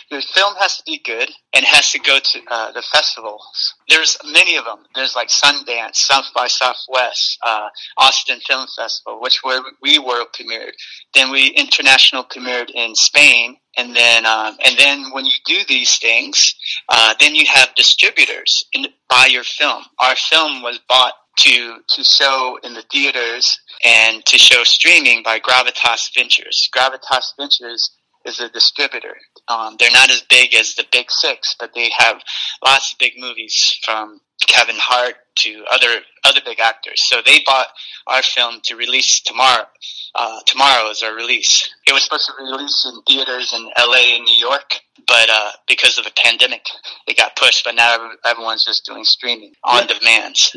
Your film has to be good and has to go to the festivals. There's many of them. There's like Sundance, South by Southwest, Austin Film Festival, which we world premiered. Then we international premiered in Spain. And then when you do these things, then you have distributors buy your film. Our film was bought to show in the theaters and to show streaming by Gravitas Ventures. Gravitas Ventures is a distributor. They're not as big as the Big Six, but they have lots of big movies from Kevin Hart to other big actors. So they bought our film to release tomorrow. Tomorrow is our release. It was supposed to be released in theaters in LA and New York, but because of the pandemic, it got pushed. But now everyone's just doing streaming on demand.